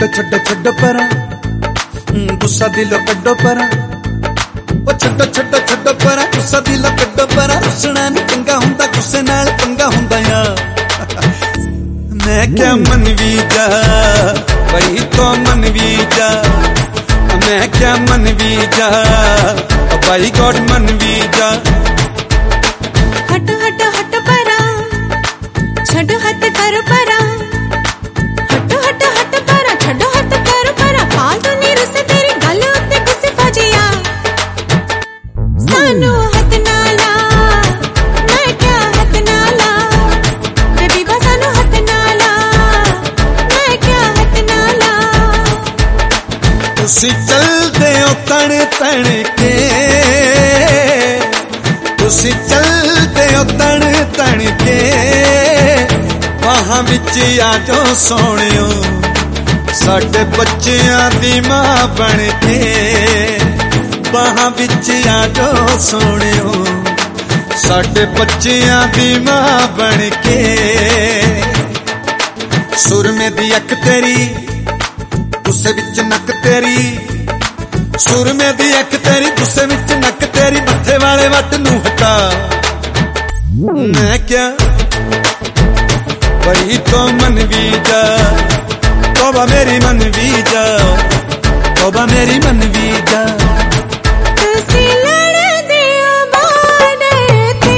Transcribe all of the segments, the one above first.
छड्डो छड्डो छड्डो परा गुस्सा दिलो कड्डो परा ओ छड्डो छड्डो छड्डो परा गुस्सा दिलो कड्डो परा रुसना नहीं चंगा हुंदा गुस्से नाल पंगा हुंदा या मैं क्या मन भी जा वही तो मन भी जा मैं क्या मन भी जा भाई गॉड मन भी जा हट हट हट परा छड्डो हट कर परा हट हट हट परा छड्डो हट कर परा फालतू नी रुसे तेरी गल उत्ते गुस्से फजिया सानू हथ ना ला मैं क्या हथ ना ला बेबी बा सानू हथ ना ला मैं क्या हथ ना ला तुसी चलदे हो तण तण के तुसी चलदे हो तण तण के वहां बिच आ जाओ सोनियो साडे बच्चियां दी मां बन के वहां बिच आ जाओ सोनियो साडे बच्चियां दी मां बन के सुरमे दी अख तेरी गुस्से विच नक तेरी सुरमे दी अख तेरी गुस्से विच नक तेरी मत्थे वाले वट नूं हटा मैं क्या वही तो मन भी जा तौबा मेरी मन भी जा तौबा मेरी मन भी जा तुसी लड़दे हो बॉर्डर ते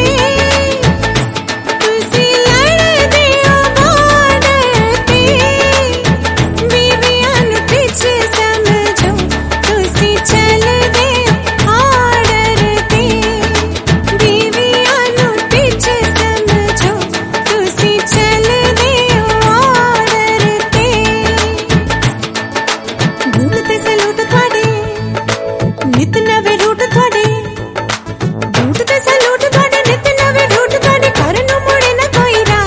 तुसी लड़दे हो बॉर्डर ते बीवियां नूं पीछे समझो तुसी चलदे हो ऑर्डर ते बीवियां नूं पीछे समझो तुसी चलदे हो ऑर्डर ते भूल ते सलूट थोड़े नित नवे रूट थोड़े बूट ते सलूट थोड़े नित नवे रूट थोड़े घर नूं मुड़े ना कोई राह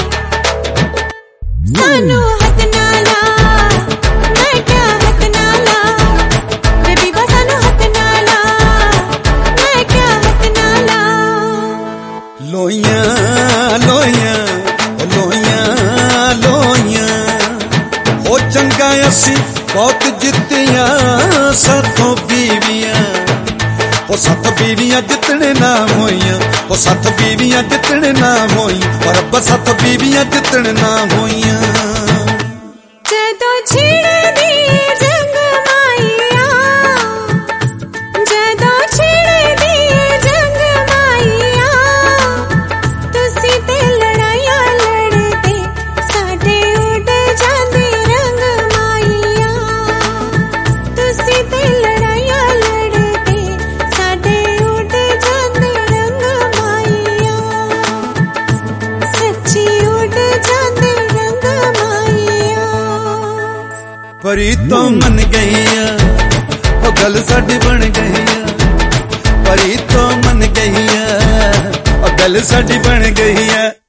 सानू हथ ना ला मैं क्या हथ ना ला बेबी बा सानू हथ ना ला मैं क्या हथ ना ला लोइयां लोइयां लोइयां लोइयां हो चंगा असी बहुत जितियां साथों बीवियां ओ साथ बीवियां जितने ना होइयां ओ साथ बीवियां जितने ना होई और अब साथ बीवियां जितने ना होइयां जदों छिड़दी जंग माईया जदों छिड़दी जंग माईया तुसी ते लड़ाइयां लड़दे साडे उड़ जांदे रंग माईया तुसी ते लड़ाइयां लड़दे साडे उड़ जांदे रंग माईया सच्ची उड़ जांदे रंग माईया परी तो मन गई ओ गल साडी बन गई परी तो मन गई ओ गल साडी बन गई